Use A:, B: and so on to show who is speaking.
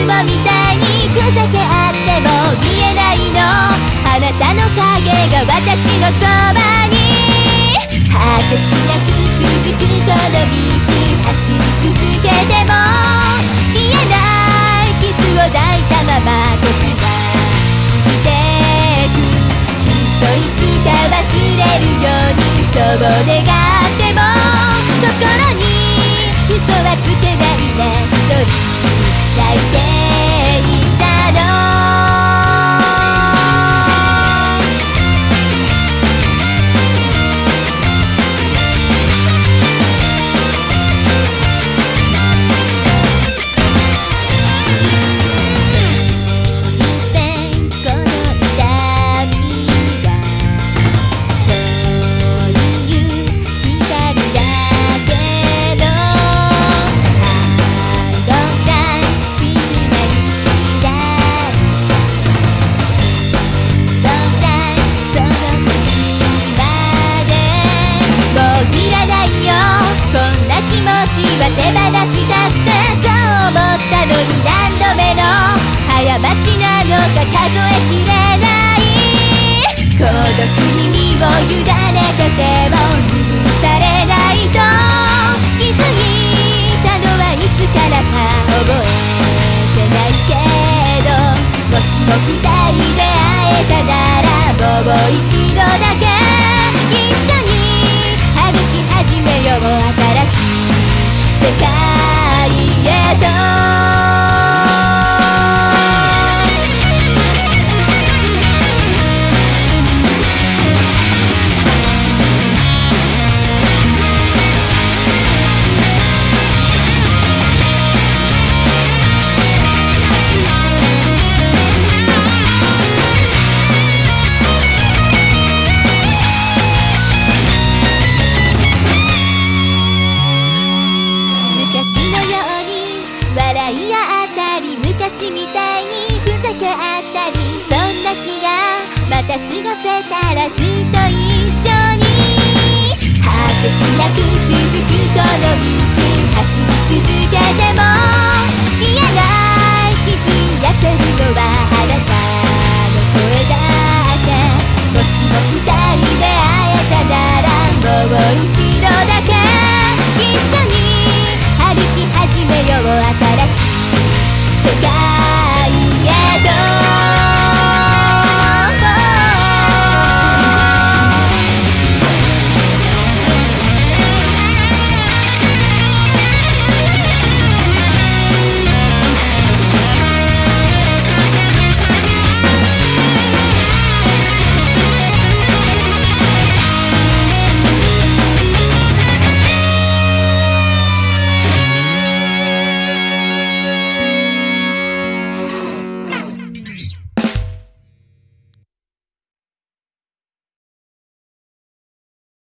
A: 雲みたいにふざけ合っても見えないの、あなたの影が私のそばに。果てしなく続くこの道、走り続けても癒えない傷を抱いたまま時は過ぎてく。きっといつか忘れるようにそう願っても心に嘘はつけないで一人泣いていたの。手放したくてそう思ったのに何度目の過ちなのか数えきれない。孤独に身を委ねてても許されないと気づいたのはいつからか覚えてないけど、もしも二人で会えたならもう一度だけ一緒に歩き始めよう新しい世界へと。笑い合ったり昔みたいにふざけ合ったり、そんな日がまた過ごせたらずっと一緒に。果てしなく続くこの道走り続けても